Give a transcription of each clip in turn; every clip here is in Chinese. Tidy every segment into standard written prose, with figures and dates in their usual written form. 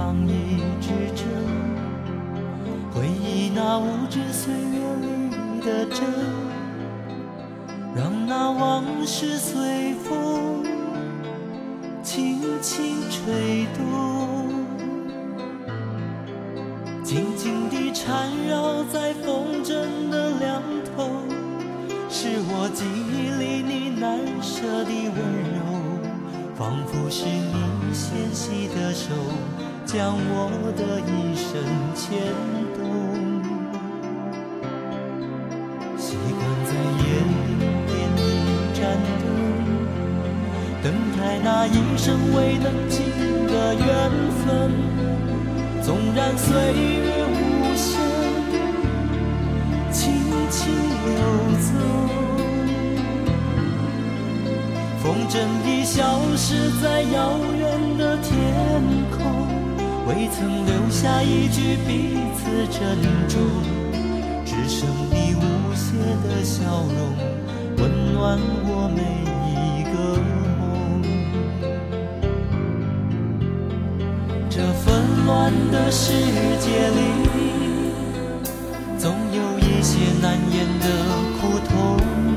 放一支针，回忆那无知岁月里的真，让那往事随风轻轻吹动，静静地缠绕在风筝的两头，是我记忆里你难舍的温柔，仿佛是你纤细的手将我的一生牵动。习惯在夜里点一盏灯，等待那一生未能尽的缘分，纵然岁月无声，轻轻流走，风筝已消失在遥远的天空，未曾留下一句彼此珍重，只剩你无邪的笑容温暖我每一个梦。这纷乱的世界里，总有一些难言的苦痛，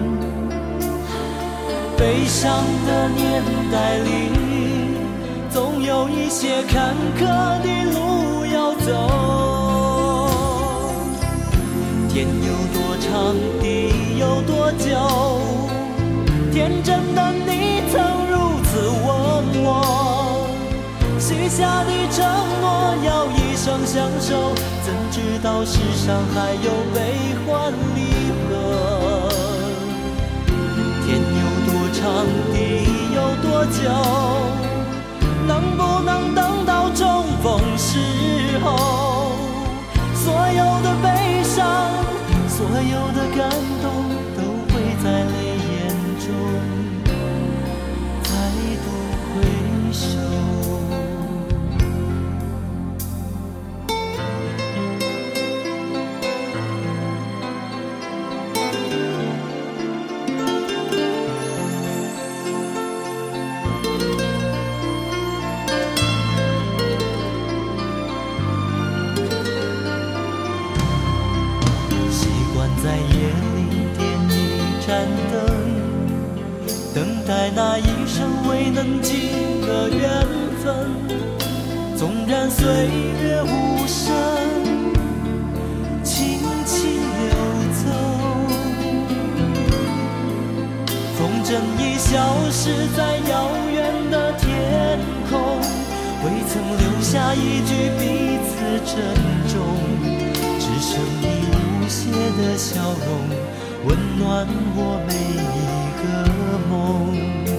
悲伤的年代里，总有一些坎坷的路要走。天有多长，地有多久，天真的你曾如此问我，许下的承诺要一生相守，怎知道世上还有悲欢离合。天有多长，地有多久，能不能等到重逢时候，所有的悲伤，所有的感动，都会在泪眼中再度回首。在夜里点一盏灯，等待那一生未能尽的缘分，纵然岁月无声，轻轻流走，风筝已消失在遥远的天空，未曾留下一句彼此珍重，只剩你无邪的笑容温暖我每一个梦。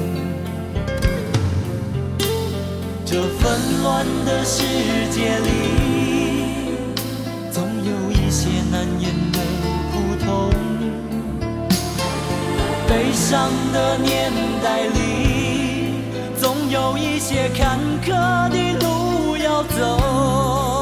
这纷乱的世界里，总有一些难言的苦痛，悲伤的年代里，总有一些坎坷的路要走。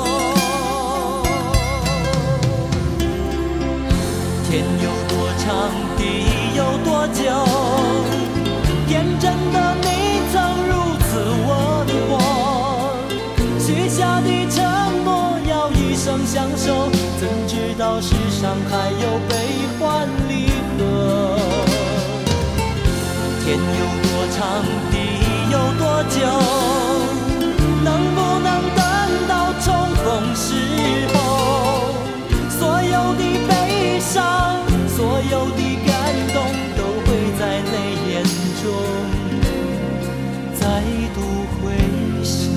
天有多长，地有多久，天真的你曾如此问我，许下的承诺要一生相守，怎知道世上还有悲欢离合。天有多长，地有多久，能不能等到重逢时候，所有的悲伤，所有的感动，都会在泪眼中再度回首。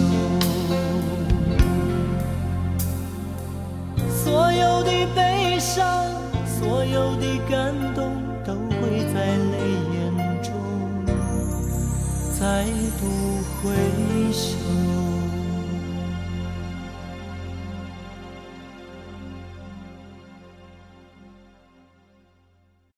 所有的悲伤，所有的感动，都会在泪眼中再度回首。